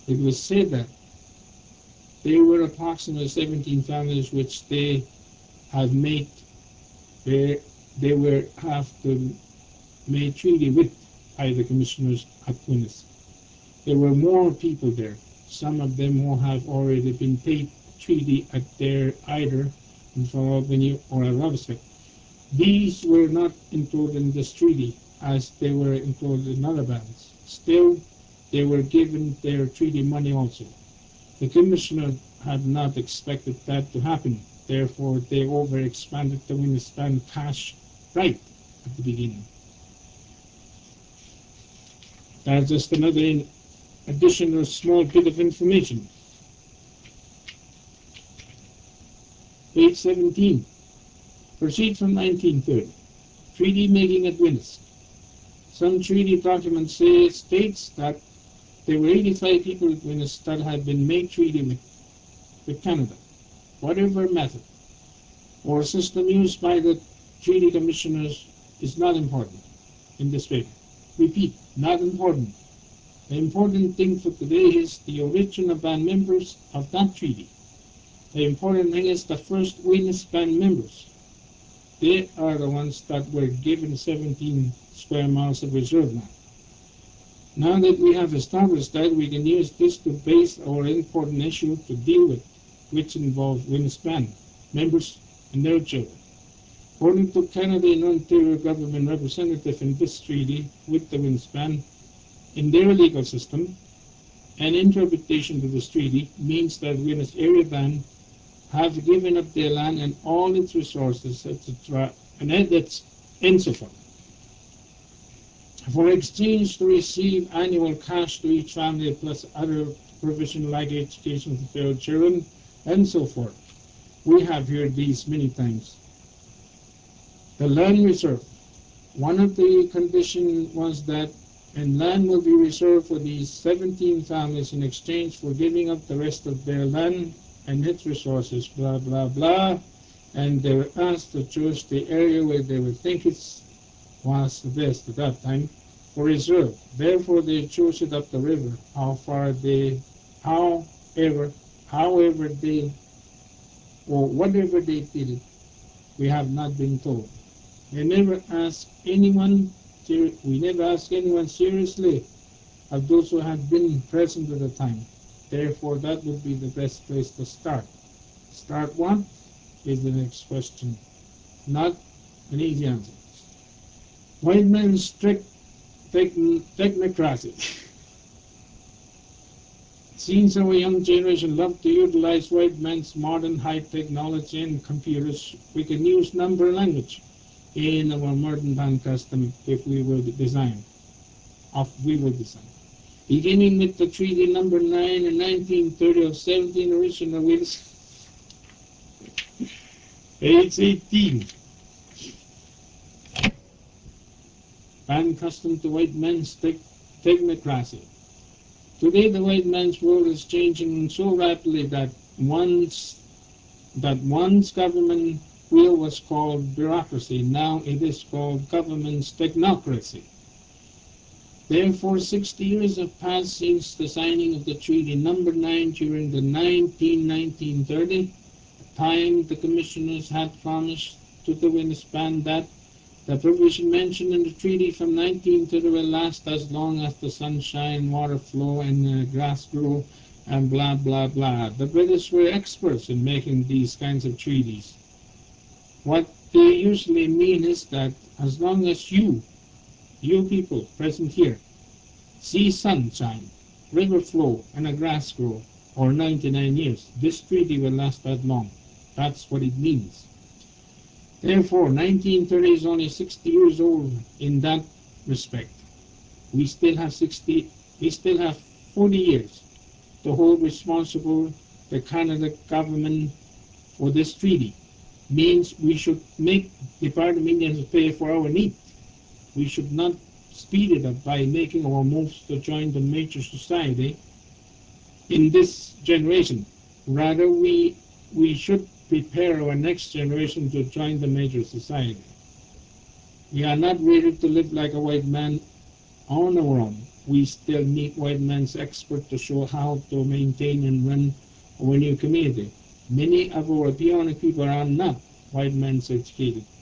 It was said that there were approximately 17 families which they have made where they were have to made treaty with by the commissioners at Tunis. There were more people there, some of them who have already been paid treaty at their either in Albany or Arabistan. These were not included in this treaty as they were included in other bands. Still, they were given their treaty money also. The commissioner had not expected that to happen. Therefore, they overexpanded the Winistan cash right at the beginning. That's just another additional small bit of information. Page 17. Proceed from 1930. Treaty making at Venice. Some treaty documents states that there were 85 people at Venice that had been made treaty with Canada. Whatever method or system used by the treaty commissioners is not important in this paper. Repeat, not important. The important thing for today is the origin of band members of that treaty. The important thing is the first Venice band members. They are the ones that were given 17 square miles of reserve land. Now that we have established that, we can use this to base our important issue to deal with, which involves Winspan members and their children. According to Canadian Ontario government representative in this treaty with the Winspan, in their legal system, an interpretation to this treaty means that Winners area band have given up their land and all its resources, etc., and that's insufficient. For exchange to receive annual cash to each family plus other provision like education for their children and so forth. We have heard these many times. The land reserve. One of the conditions was that and land will be reserved for these 17 families in exchange for giving up the rest of their land and its resources, blah, blah, blah. And they were asked to choose the area where they would think it was the best at that time for reserve. Therefore, they chose it up the river. However they, or whatever they did, we have not been told. We never asked anyone seriously of those who had been present at the time. Therefore, that would be the best place to start. Start what is the next question. Not an easy answer. White man's strict technocracy. Since our young generation love to utilize white man's modern high technology and computers, we can use number language in our modern band custom if we will design. Beginning with the Treaty Number 9 in 1930 of 17 original wills, page 18. Band custom to white man's technocracy. Today the white man's world is changing so rapidly that once government wheel was called bureaucracy, now it is called government's technocracy. Therefore, 60 years have passed since the signing of the Treaty Number 9 during the 1930 time the commissioners had promised to the Winspan that the provision mentioned in the treaty from 1930 will last as long as the sunshine, water flow, and grass grow, and blah, blah, blah. The British were experts in making these kinds of treaties. What they usually mean is that as long as you people present here, see sunshine, river flow, and a grass grow, or 99 years, this treaty will last that long. That's what it means. Therefore, 1930 is only 60 years old in that respect. We still have 40 years to hold responsible the Canada government for this treaty. Means we should make the part of Indians pay for our needs. We should not speed it up by making our moves to join the major society in this generation. Rather, we should prepare our next generation to join the major society. We are not ready to live like a white man on our own. we still meet white man's experts to show how to maintain and run our new community. Many of our Bionic people are not white man's educated.